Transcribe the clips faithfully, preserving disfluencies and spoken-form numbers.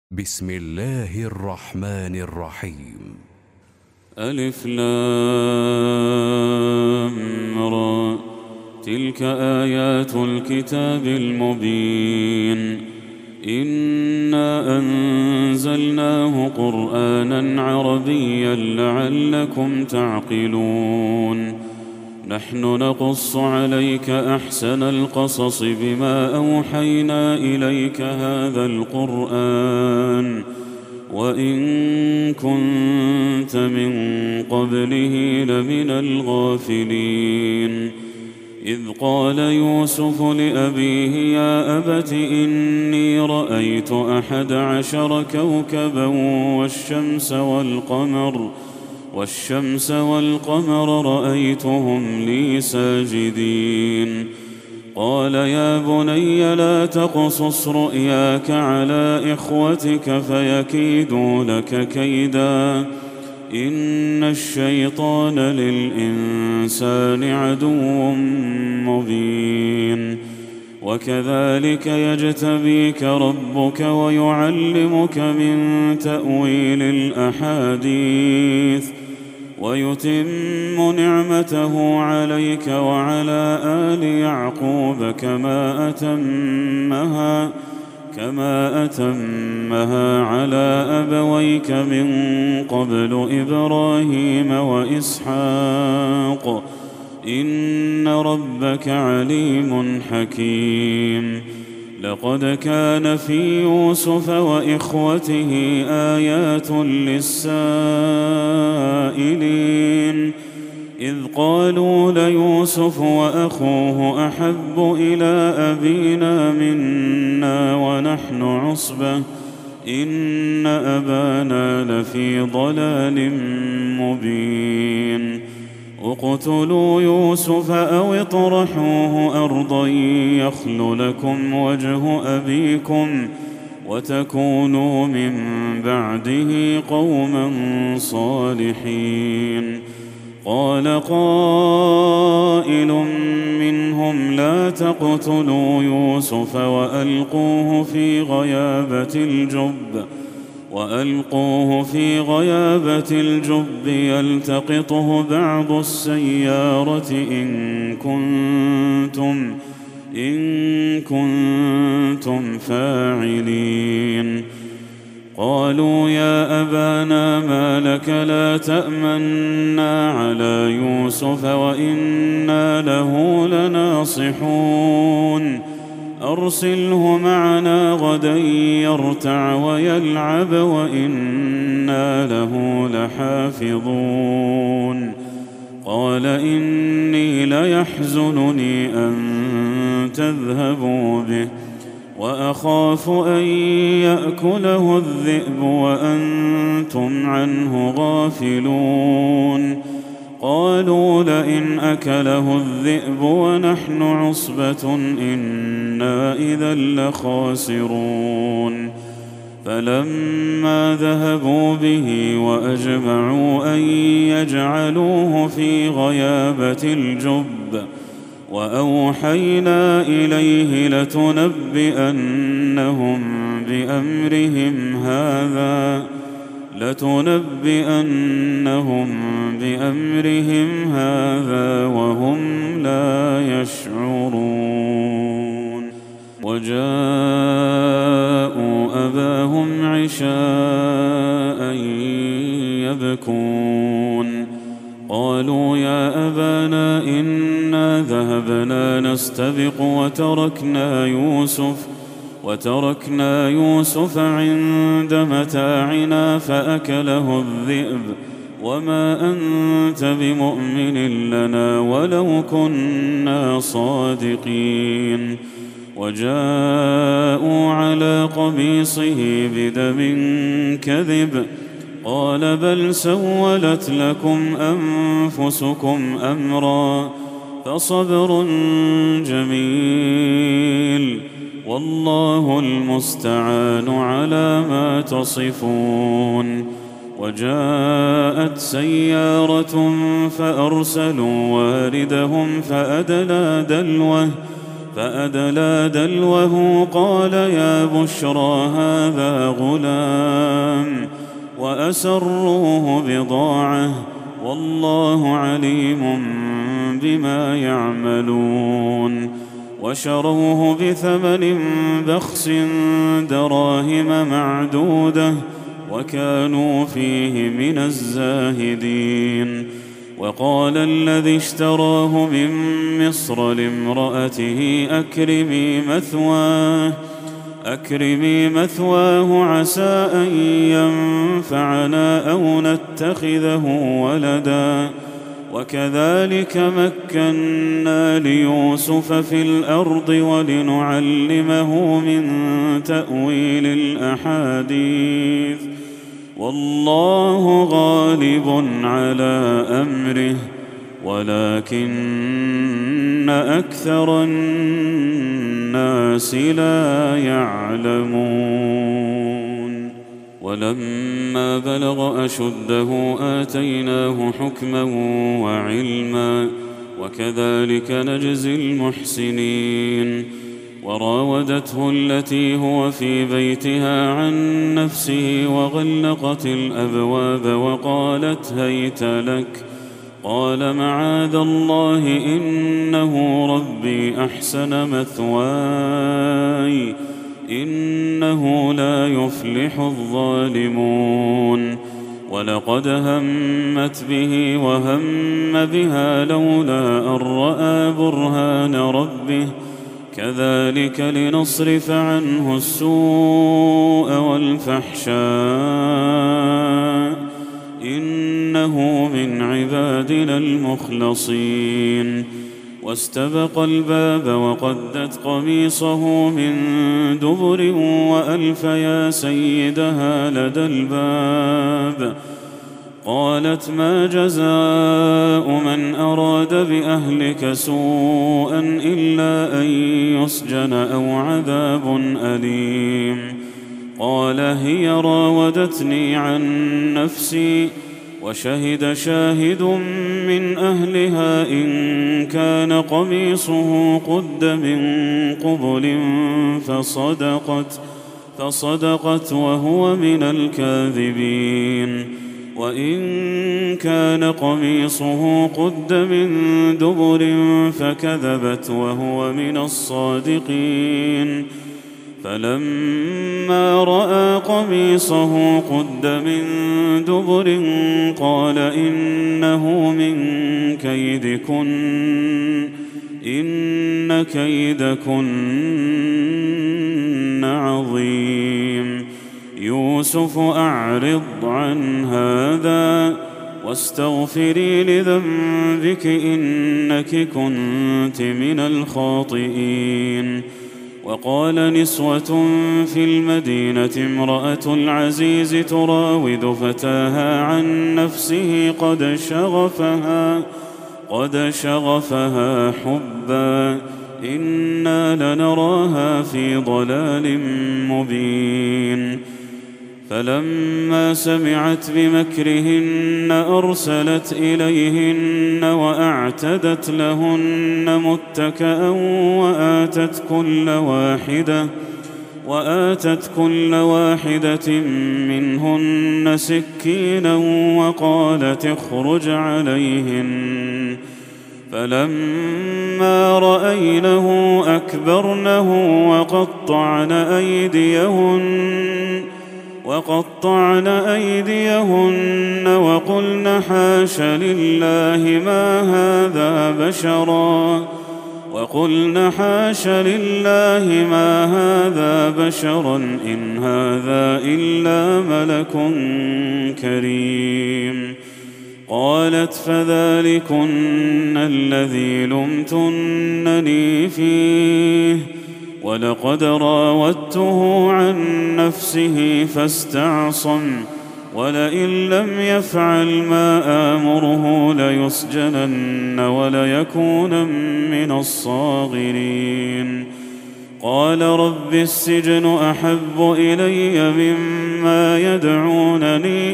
بسم الله الرحمن الرحيم. ألف لام را. تلك آيات الكتاب المبين. إنا أنزلناه قرآنا عربيا لعلكم تعقلون. نحن نقص عليك أحسن القصص بما أوحينا إليك هذا القرآن وإن كنت من قبله لمن الغافلين. إذ قال يوسف لأبيه يا أبت إني رأيت أحد عشر كوكبا والشمس والقمر والشمس والقمر رأيتهم لي ساجدين. قال يا بني لا تقصص رؤياك على إخوتك فيكيدوا لك كيدا إن الشيطان للإنسان عدو مبين. وكذلك يجتبيك ربك ويعلمك من تأويل الأحاديث ويتم نعمته عليك وعلى آل يعقوب كما أتمها كما أتمها على أبويك من قبل إبراهيم وإسحاق إن ربك عليم حكيم. لقد كان في يوسف وإخوته آيات للسائلين إذ قالوا ليوسف وأخوه أحب إلى أبينا منا ونحن عصبة إن أبانا لفي ضلال مبين. اقتلوا يوسف أو اطرحوه أرضا يخل لكم وجه أبيكم وتكونوا من بعده قوما صالحين. قال قائل منهم لا تقتلوا يوسف وألقوه في غيابة الجب وألقوه في غيابة الجب يلتقطه بعض السيارة إن كنتم إن كنتم فاعلين. قالوا يا أبانا ما لك لا تأمنا على يوسف وإنا له لناصحون أرسله معنا غدا يرتع ويلعب وإنا له لحافظون. قال إني ليحزنني أن تذهبوا به وأخاف أن يأكله الذئب وأنتم عنه غافلون. قالوا لئن أكله الذئب ونحن عصبة إنا إذا لخاسرون. فلما ذهبوا به وأجمعوا أن يجعلوه في غيابة الجب وأوحينا إليه لتنبئنهم بأمرهم هذا لتنبئنهم بأمرهم هذا وهم لا يشعرون. وجاءوا أباهم عشاء يبكون. قالوا يا أبانا إنا ذهبنا نستبق وتركنا يوسف وتركنا يوسف عند متاعنا فأكله الذئب وما أنت بمؤمن لنا ولو كنا صادقين. وجاءوا على قميصه بدم كذب قال بل سولت لكم أنفسكم أمرا فصبر جميل والله المستعان على ما تصفون. وجاءت سيارة فأرسلوا واردهم فأدلى دلوه فأدلى دلوه قال يا بشرى هذا غلام وأسروه بضاعة والله عليم بما يعملون وشروه بثمن بخس دراهم معدودة وكانوا فيه من الزاهدين. وقال الذي اشتراه من مصر لامرأته أكرمي مثواه أكرمي مثواه عسى أن ينفعنا أو نتخذه ولدا وكذلك مكنا ليوسف في الأرض ولنعلمه من تأويل الأحاديث والله غالب على أمره ولكن أكثر الناس لا يعلمون. ولما بلغ أشده آتيناه حكما وعلما وكذلك نجزي المحسنين. وراودته التي هو في بيتها عن نفسه وغلقت الأبواب وقالت هيت لك قال معاذ الله إنه ربي أحسن مثواي إنه لا يفلح الظالمون. ولقد همت به وهم بها لولا أن رأى برهان ربه كذلك لنصرف عنه السوء والفحشاء إنه من عبادنا المخلصين. واستبق الباب وقدت قميصه من دبر وألف يا سيدها لدى الباب. قالت ما جزاء من أراد بأهلك سوءا إلا أن يسجن أو عذاب أليم. قال هي راودتني عن نفسي وشهد شاهد من أهلها إن كان قميصه قد من قبل فصدقت فصدقت وهو من الكاذبين وإن كان قميصه قد من دبر فكذبت وهو من الصادقين. فلما رأى قميصه قد من دبر قال إنه من كيدكن إن كيدكن عظيم. يوسف أعرض عن هذا واستغفري لذنبك إنك كنت من الخاطئين. وقال نسوة في المدينة امرأة العزيز تراود فتاها عن نفسه قد شغفها قد شغفها حبا إنا لنراها في ضلال مبين. فلما سمعت بمكرهن أرسلت إليهن وأعتدت لهن متكأ وآتت كل واحدة وآتت كل واحدة منهن سكينا وقالت اخرج عليهن. فلما رأينه أكبرنه وقطعن أيديهن وقطعن أيديهن وقلن حاش لله ما هذا بشرا وقلن حاش لله ما هذا بشرا إن هذا إلا ملك كريم. قالت فذلكن الذي لمتنني فيه ولقد راودته عن نفسه فاستعصم ولئن لم يفعل ما آمره ليسجنن وليكون من الصاغرين. قال رب السجن أحب إلي مما يدعونني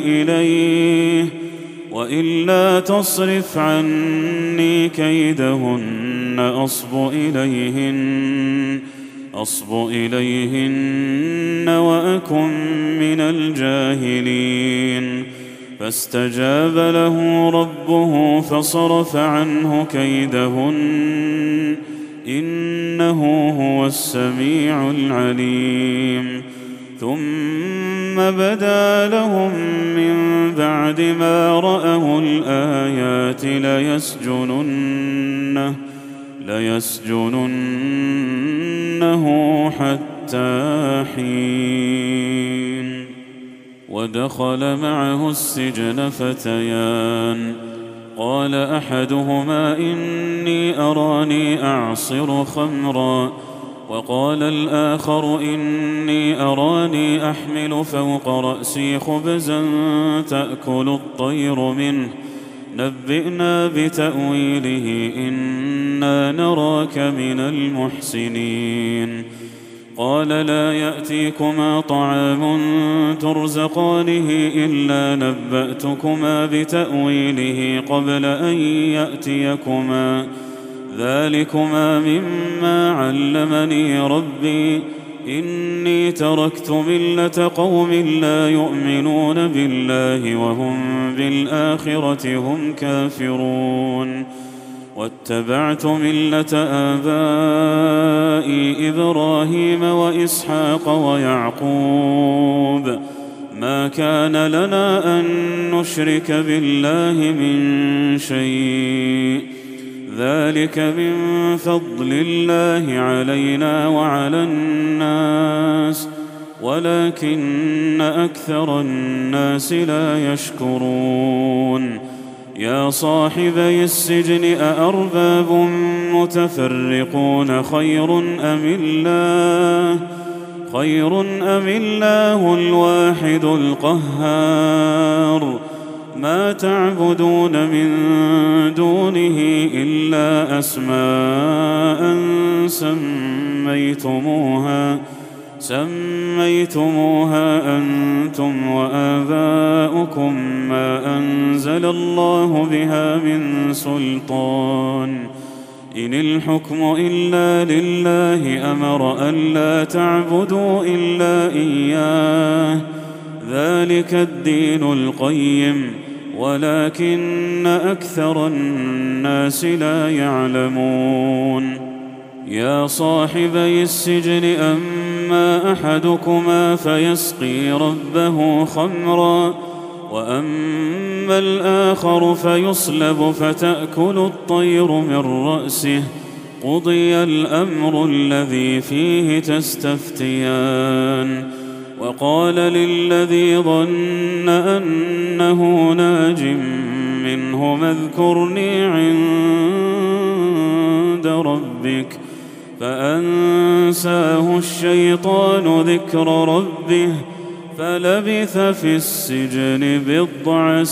إليه وإلا تصرف عني كيدهن أصب إليهن أصب إليهن وأكن من الجاهلين فاستجاب له ربه فصرف عنه كيدهن إنه هو السميع العليم ثم بدا لهم من بعد ما رأوا الآيات ليسجننه ليسجننه حتى حين ودخل معه السجن فتيان قال أحدهما إني أراني أعصر خمرا وقال الآخر إني أراني أحمل فوق رأسي خبزا تأكل الطير منه نبئنا بتأويله إنا نراك من المحسنين قال لا يأتيكما طعام ترزقانه إلا نبأتكما بتأويله قبل أن يأتيكما ذلكما مما علمني ربي إني تركت ملة قوم لا يؤمنون بالله وهم بالآخرة هم كافرون واتبعت ملة آبائي إبراهيم وإسحاق ويعقوب ما كان لنا أن نشرك بالله من شيء ذلك من فضل الله علينا وعلى الناس ولكن أكثر الناس لا يشكرون يا صاحبي السجن أأرباب متفرقون خير أم الله خير أم الله الواحد القهار ما تعبدون من دونه إلا أسماء سميتموها سميتموها أنتم وآباؤكم ما أنزل الله بها من سلطان إن الحكم إلا لله أمر ألا تعبدوا إلا إياه ذلك الدين القيم ولكن أكثر الناس لا يعلمون يا صاحبي السجن أما أحدكما فيسقي ربه خمرا وأما الآخر فيصلب فتأكل الطير من رأسه قضي الأمر الذي فيه تستفتيان وقال للذي ظن أنه ناج منهما اذكرني عند ربك فأنساه الشيطان ذكر ربه فلبث في السجن بضع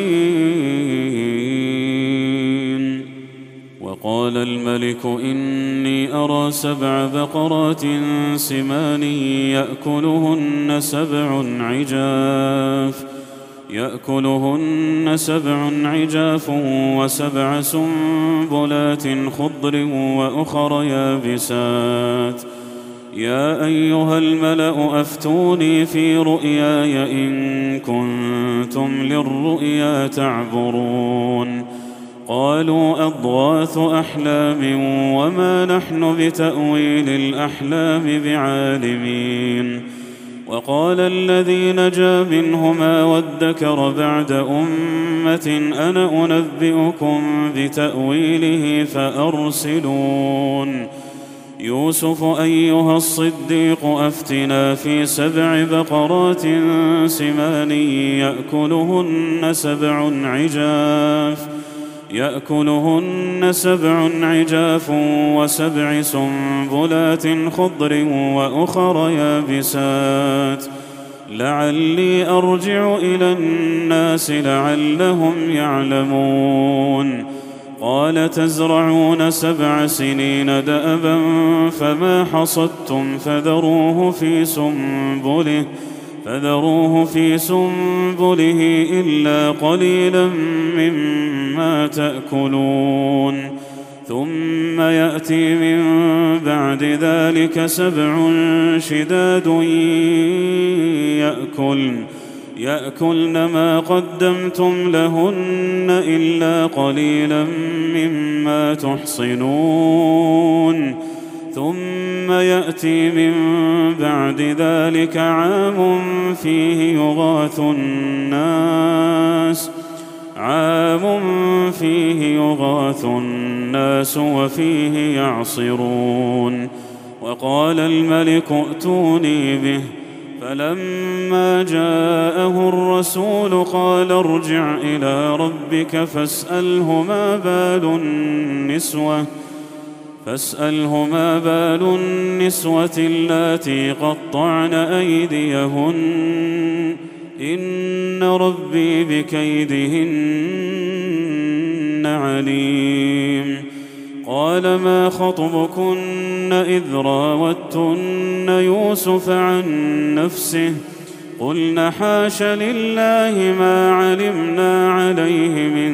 سنين وقال الملك إني أرى سبع بقرات سمان يأكلهن سبع عجاف يأكلهن سبع عجاف وسبع سنبلات خضر وأخر يابسات يا أيها الملأ أفتوني في رؤياي إن كنتم للرؤيا تعبرون قالوا أضغاث أحلام وما نحن بتأويل الأحلام بعالمين وقال الذي نجا منهما وادكر بعد أمة أنا أنبئكم بتأويله فأرسلون يوسف أيها الصديق أفتنا في سبع بقرات سمان يأكلهن سبع عجاف يأكلهن سبع عجاف وسبع سنبلات خضر وأخر يابسات لعلي أرجع إلى الناس لعلهم يعلمون قال تزرعون سبع سنين دأبا فما حصدتم فذروه في سنبله فذروه في سنبله إلا قليلا مما تأكلون ثم يأتي من بعد ذلك سبع شداد يأكلن يأكلن ما قدمتم لهن إلا قليلا مما تحصنون ثم يأتي من بعد ذلك عام فيه يغاث الناس عام فيه يغاث الناس وفيه يعصرون وقال الملك ائتوني به فلما جاءه الرسول قال ارجع إلى ربك فاسأله ما بال النسوة فاسأله ما بال النسوة اللاتي قطعن أيديهن إن ربي بكيدهن عليم قال ما خطبكن إذ راوتن يوسف عن نفسه قلن حاش لله ما علمنا عليه من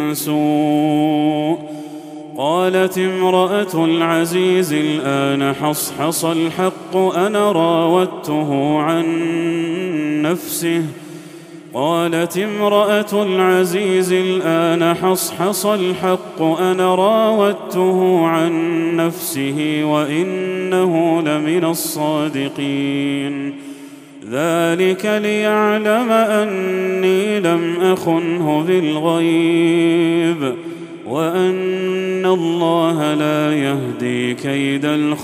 سوء قالت امرأة العزيز الآن حصحص الحق أنا راودته عن نفسه قالت امرأة العزيز الآن حصحص الحق أنا راودته عن نفسه وإنه لمن الصادقين ذلك ليعلم أني لم أخنه بالغيب وأن الله لا يهدي كيد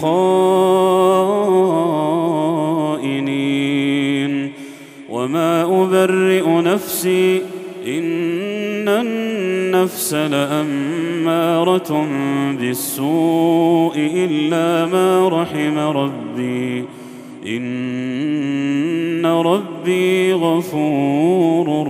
الخائنين وما أبرئ نفسي إن النفس لأمارة بالسوء إلا ما رحم ربي إن ربي غفور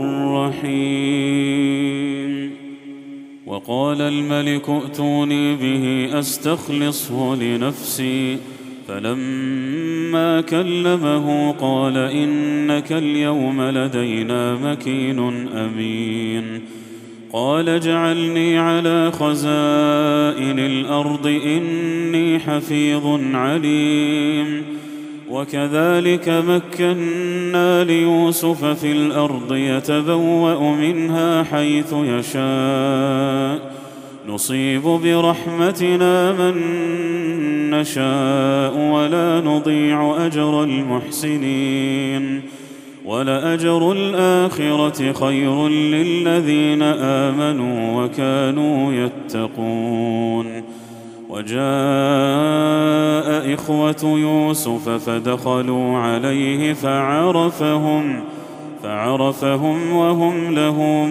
رحيم وقال الملك ائتوني به أستخلصه لنفسي فلما كلمه قال إنك اليوم لدينا مكين أمين قال اجعلني على خزائن الأرض إني حفيظ عليم وكذلك مكنا ليوسف في الأرض يتبوأ منها حيث يشاء نصيب برحمتنا من نشاء ولا نضيع أجر المحسنين ولأجر الآخرة خير للذين آمنوا وكانوا يتقون وجاء إخوة يوسف فدخلوا عليه فعرفهم فعرفهم وهم له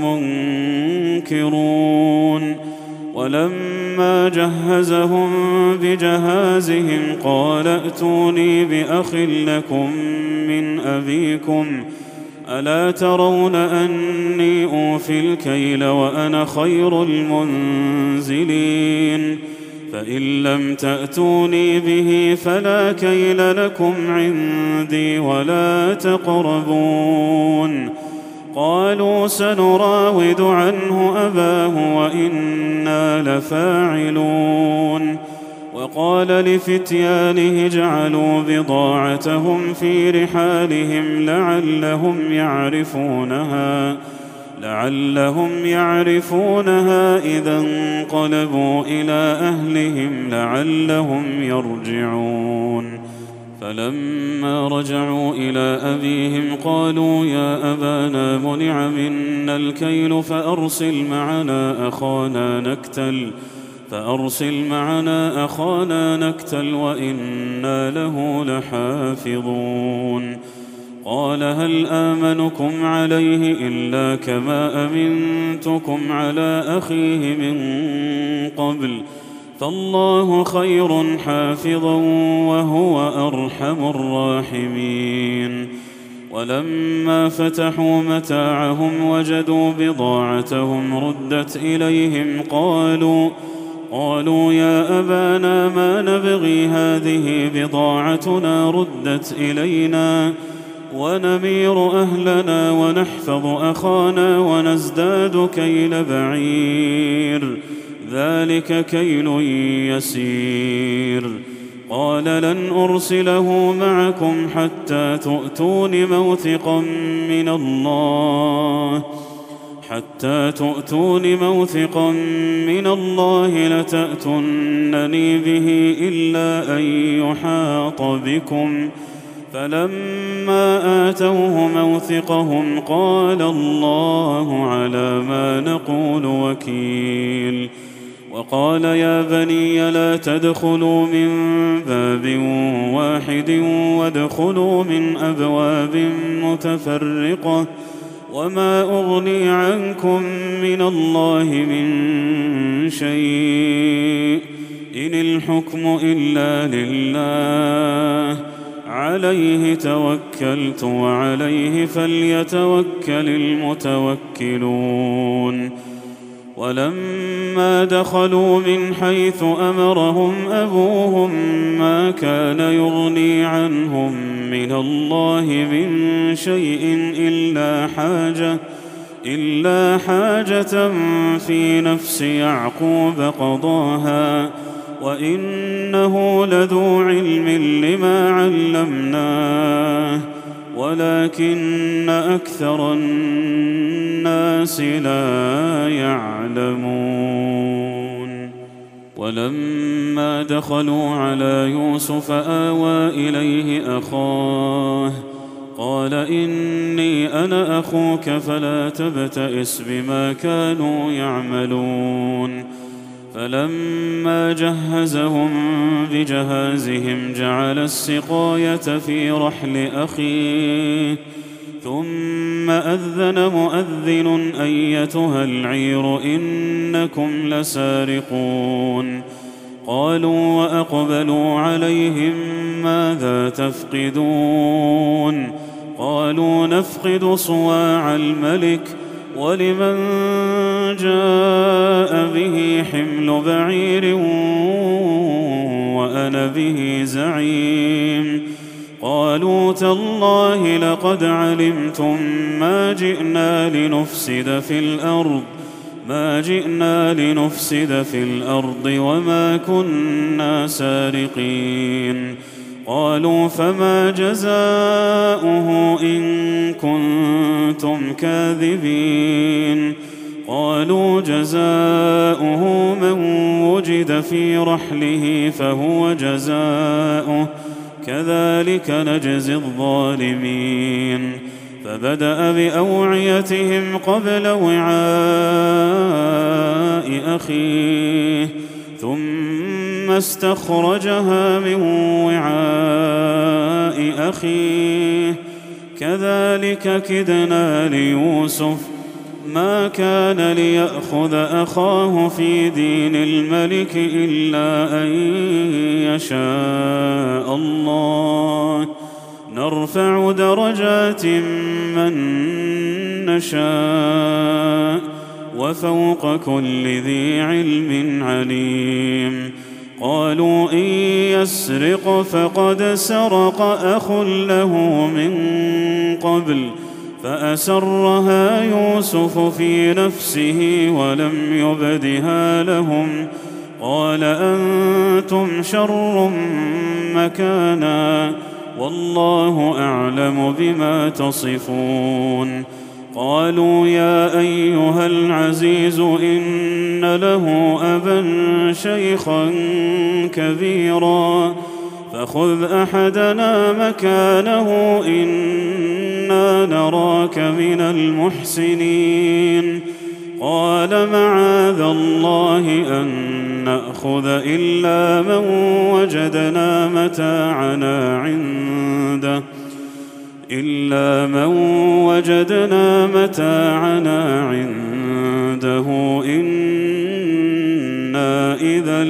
منكرون ولما جهزهم بجهازهم قال ائتوني بأخ لكم من أبيكم ألا ترون أني أوفي الكيل وأنا خير المنزلين فإن لم تأتوني به فلا كيل لكم عندي ولا تقربون قالوا سنراود عنه أباه وإنا لفاعلون وقال لفتيانه اجعلوا بضاعتهم في رحالهم لعلهم يعرفونها لعلهم يعرفونها إذا انقلبوا إلى أهلهم لعلهم يرجعون فلما رجعوا إلى أبيهم قالوا يا أبانا منع منا الكيل فأرسل معنا أخانا نكتل فأرسل معنا أخانا نكتل وإنا له لحافظون قال هل آمنكم عليه إلا كما أمنتكم على أخيه من قبل فالله خير حافظا وهو أرحم الراحمين ولما فتحوا متاعهم وجدوا بضاعتهم ردت إليهم قالوا قالوا يا أبانا ما نبغي هذه بضاعتنا ردت إلينا ونمير أهلنا ونحفظ أخانا ونزداد كيل بعير ذلك كيل يسير. قال لن أرسله معكم حتى تؤتون موثقا من الله حتى تؤتون موثقا من الله لتأتونني به إلا أن يحاط بكم. فلما آتوه موثقهم قال الله على ما نقول وكيل. وقال يا بني لا تدخلوا من باب واحد وادخلوا من أبواب متفرقة وما أغني عنكم من الله من شيء إن الحكم إلا لله عليه توكلت وعليه فليتوكل المتوكلون. ولما دخلوا من حيث أمرهم أبوهم ما كان يغني عنهم من الله من شيء إلا حاجة إلا حاجة في نفس يعقوب قضاها وإنه لذو علم لما علمناه ولكن أكثر الناس لا يعلمون. ولما دخلوا على يوسف آوى إليه أخاه قال إني أنا أخوك فلا تبتئس بما كانوا يعملون. فلما جهزهم بجهازهم جعل السقاية في رحل أخيه ثم أذن مؤذن أيتها العير إنكم لسارقون. قالوا وأقبلوا عليهم ماذا تفقدون؟ قالوا نفقد صواع الملك ولمن جاء به حمل بعير وأنا به زعيم. قالوا تالله لقد علمتم ما جئنا لنفسد في الأرض ما جئنا لنفسد في الأرض وما كنا سارقين. قالوا فما جزاؤه إن كنتم كاذبين؟ قالوا جزاؤه من وجد في رحله فهو جزاؤه كذلك نجزي الظالمين. فبدأ بأوعيتهم قبل وعاء أخيه ثم استخرجها من وعاء أخيه كذلك كدنا ليوسف ما كان ليأخذ أخاه في دين الملك إلا أن يشاء الله نرفع درجات من نشاء وفوق كل ذي علم عليم. قالوا إن يسرق فقد سرق أخ له من قبل فأسرها يوسف في نفسه ولم يبدها لهم. قال أنتم شر مكانا والله أعلم بما تصفون. قالوا يا أيها العزيز إن له أبا شيخا كبيرا فخذ أحدنا مكانه إنا نراك من المحسنين. قال معاذ الله أن نأخذ إلا من وجدنا متاعنا عنده إلا من وجدنا متاعنا عنده إنا إذا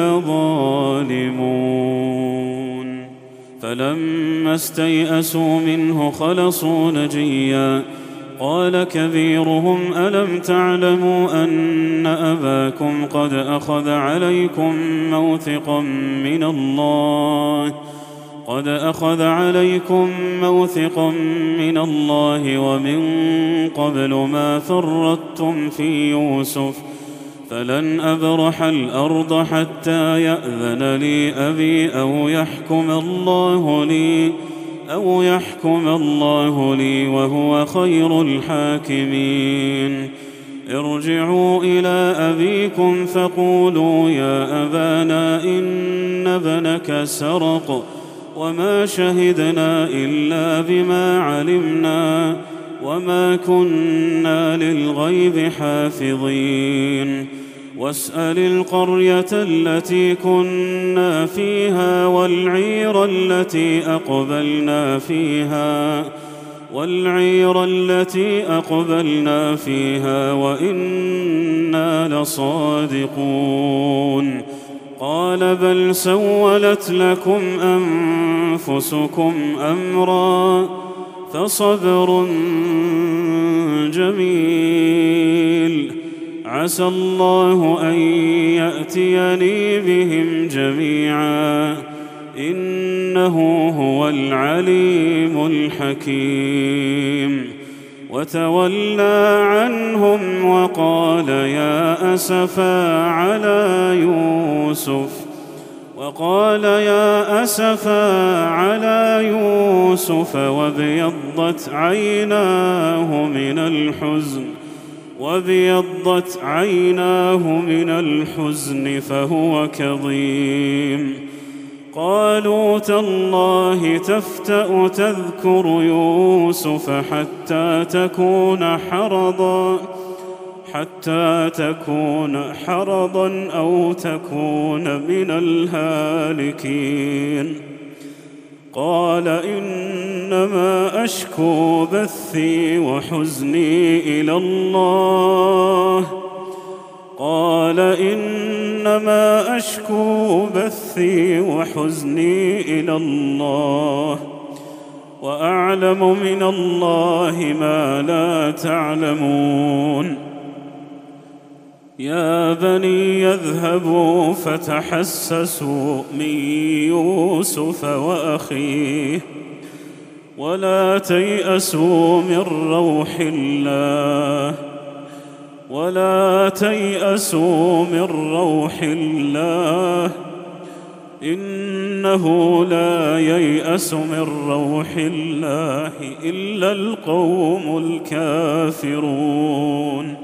لظالمون. فلما استيئسوا منه خلصوا نجيا قال كبيرهم ألم تعلموا أن أباكم قد أخذ عليكم موثقا من الله قد أخذ عليكم موثقا من الله ومن قبل ما فرطتم في يوسف فلن أبرح الأرض حتى يأذن لي أبي أو يحكم الله لي أو يحكم الله لي وهو خير الحاكمين. ارجعوا إلى أبيكم فقولوا يا أبانا إن ابنك سرق وما شهدنا إلا بما علمنا وما كنا للغيب حافظين. واسأل القرية التي كنا فيها والعير التي أقبلنا فيها والعير التي أقبلنا فيها وإنا لصادقون. قال بل سولت لكم أنفسكم أمرا فصبر جميل عسى الله أن يأتيني بهم جميعا إنه هو العليم الحكيم. وتولى عنهم وقال يا أسفا على يوسف وقال يا أسفا على يوسف وابيضت عيناه من الحزن وابيضت عيناه من الحزن فهو كظيم. قالوا تالله تفتأ تذكر يوسف حتى تكون حرضا حتى تكون حرضا أو تكون من الهالكين. قال إنما أشكو بثي وحزني إلى الله قال إنما أشكو بثي وحزني إلى الله وأعلم من الله ما لا تعلمون. يا بني يذهبوا فتحسسوا من يوسف وأخيه ولا تيأسوا من روح الله ولا تيأسوا من روح الله إنه لا ييأس من روح الله إلا القوم الكافرون.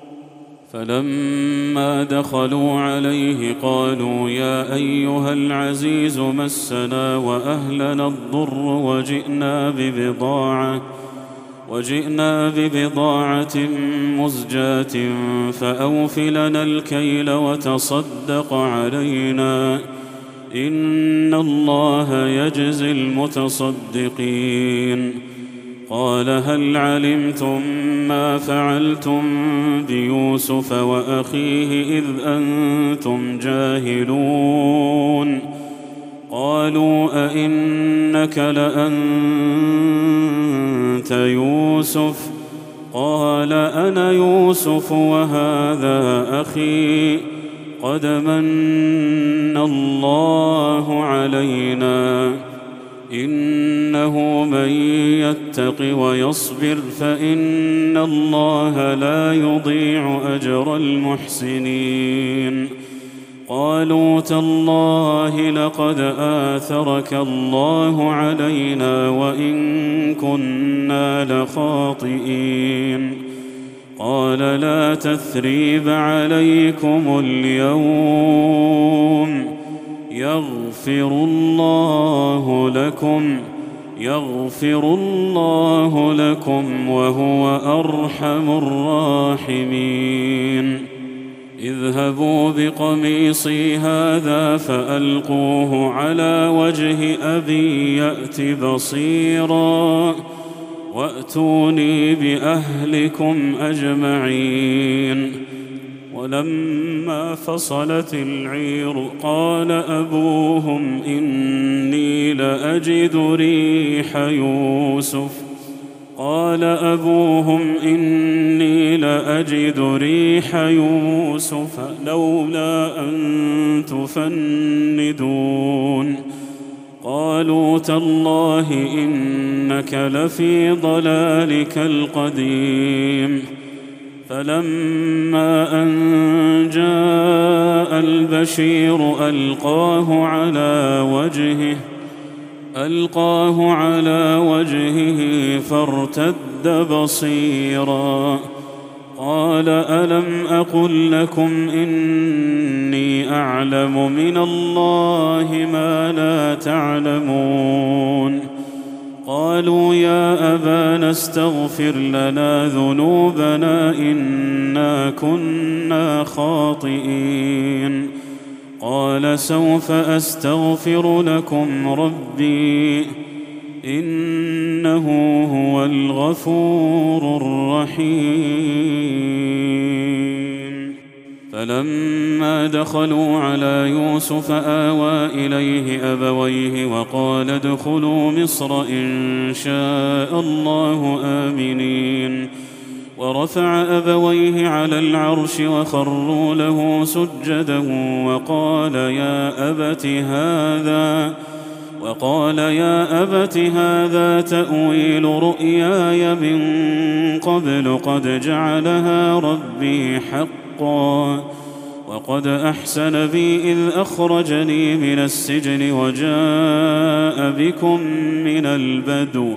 فلما دخلوا عليه قالوا يا أيها العزيز مسنا وأهلنا الضر وجئنا ببضاعة وجئنا ببضاعة مزجاة فأوف لنا الكيل وتصدق علينا إن الله يجزي المتصدقين. قال هل علمتم ما فعلتم بيوسف وأخيه إذ أنتم جاهلون؟ قالوا أئنك لأنت يوسف؟ قال أنا يوسف وهذا أخي قد من الله علينا إنه من يتق ويصبر فإن الله لا يضيع أجر المحسنين. قالوا تالله لقد آثرك الله علينا وإن كنا لخاطئين. قال لا تثريب عليكم اليوم يغفر الله لكم يغفر الله لكم وهو أرحم الراحمين. اذهبوا بقميصي هذا فألقوه على وجه أبي يأت بصيرا وأتوني بأهلكم أجمعين. ولما فصلت العير قال أبوهم إني لأجد ريح يوسف قال أبوهم إني لأجد ريح يوسف لولا أن تفندون. قالوا تالله إنك لفي ضلالك القديم. فلما أن جاء البشير ألقاه على وجهه ألقاه على وجهه فارتد بصيرا قال ألم أقل لكم إني أعلم من الله ما لا تعلمون قالوا يا أبانا استغفر لنا ذنوبنا إنا كنا خاطئين قال سوف أستغفر لكم ربي إنه هو الغفور الرحيم فلما دخلوا على يوسف آوى إليه أبويه وقال ادخلوا مصر إن شاء الله آمنين ورفع أبويه على العرش وخروا له سجدا وقال يا أبت هذا وقال يا أبت هذا تأويل رؤياي من قبل قد جعلها ربي حقا وقد أحسن بي إذ أخرجني من السجن وجاء بكم من البدو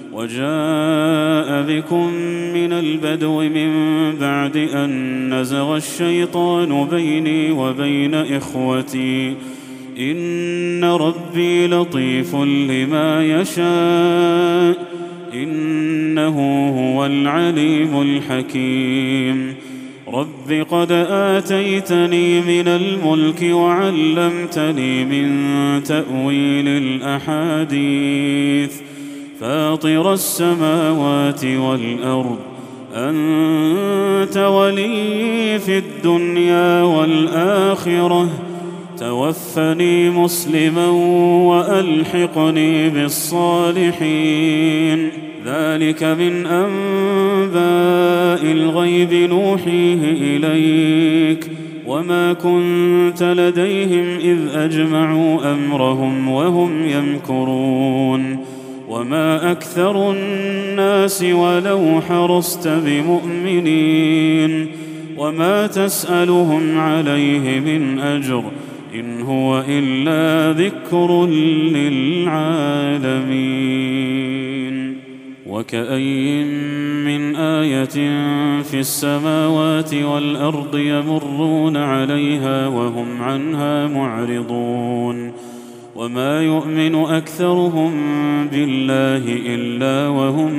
وجاء بكم من البدو من بعد أن نزغ الشيطان بيني وبين إخوتي إن ربي لطيف لما يشاء إنه هو العليم الحكيم رب قد آتيتني من الملك وعلمتني من تأويل الأحاديث فاطر السماوات والأرض أنت ولي في الدنيا والآخرة توفني مسلما وألحقني بالصالحين ذلك من أنباء الغيب نوحيه إليك وما كنت لديهم إذ أجمعوا أمرهم وهم يمكرون وما أكثر الناس ولو حرصت بمؤمنين وما تسألهم عليه من أجر إن هو إلا ذكر للعالمين وكأي من آية في السماوات والأرض يمرون عليها وهم عنها معرضون وما يؤمن أكثرهم بالله إلا وهم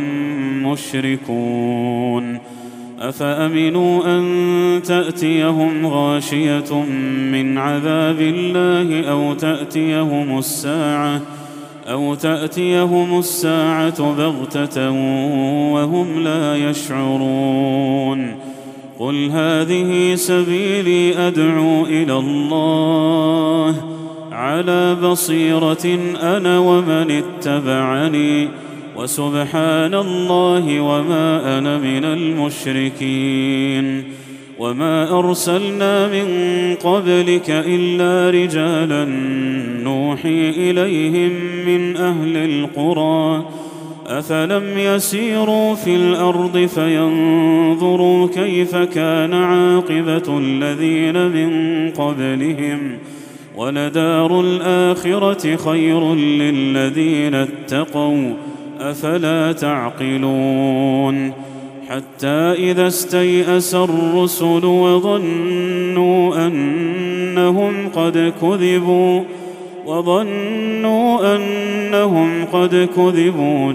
مشركون أفأمنوا أن تأتيهم غاشية من عذاب الله أو تأتيهم الساعة أو تأتيهم الساعة بغتة وهم لا يشعرون قل هذه سبيلي أدعو إلى الله على بصيرة أنا ومن اتبعني وسبحان الله وما أنا من المشركين وما أرسلنا من قبلك إلا رجالا نوحي إليهم من أهل القرى أفلم يسيروا في الأرض فينظروا كيف كان عاقبة الذين من قبلهم ولدار الآخرة خير للذين اتقوا أفلا تعقلون حتى إذا استيأس الرسل وظنوا أنهم قد كذبوا وظنوا أنهم قد كذبوا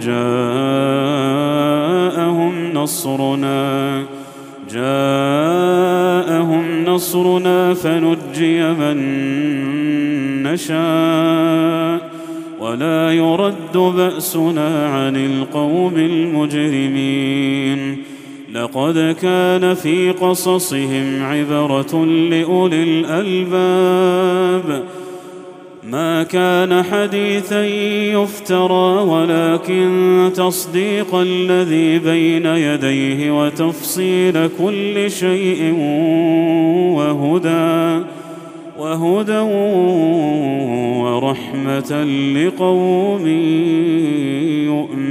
جاءهم نصرنا جاءهم نصرنا فنجي من نشاء ولا يرد بأسنا عن القوم المجرمين لقد كان في قصصهم عبرة لأولي الألباب ما كان حديثا يفترى ولكن تصديق الذي بين يديه وتفصيل كل شيء وهدى وهدى ورحمة لقوم يؤمنون